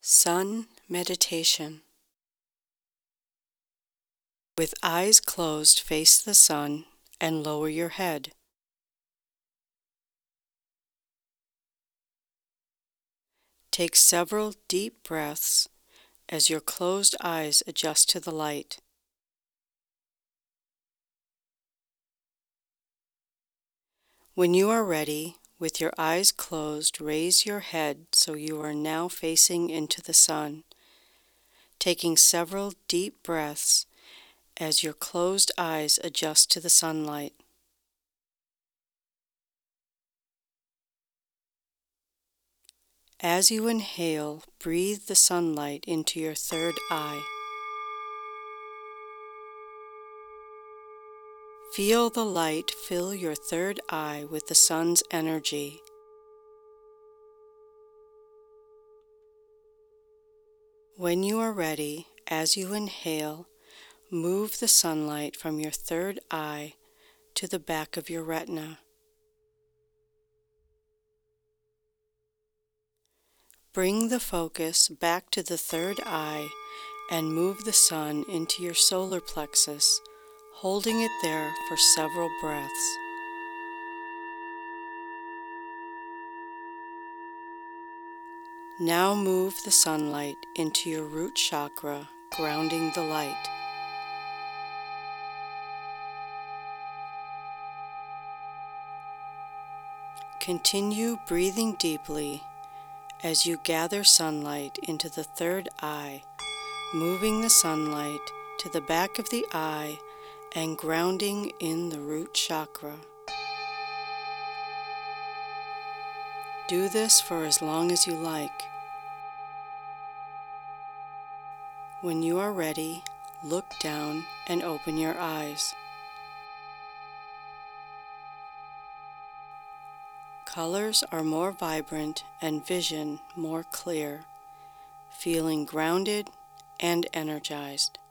Sun Meditation. With eyes closed, face the sun and lower your head. Take several deep breaths as your closed eyes adjust to the light. When you are ready, with your eyes closed, raise your head so you are now facing into the sun, taking several deep breaths as your closed eyes adjust to the sunlight. As you inhale, breathe the sunlight into your third eye. Feel the light fill your third eye with the sun's energy. When you are ready, as you inhale, move the sunlight from your third eye to the back of your retina. Bring the focus back to the third eye and move the sun into your solar plexus, holding it there for several breaths. Now move the sunlight into your root chakra, grounding the light. Continue breathing deeply as you gather sunlight into the third eye, moving the sunlight to the back of the eye and grounding in the root chakra. Do this for as long as you like. When you are ready, look down and open your eyes. Colors are more vibrant and vision more clear, feeling grounded and energized.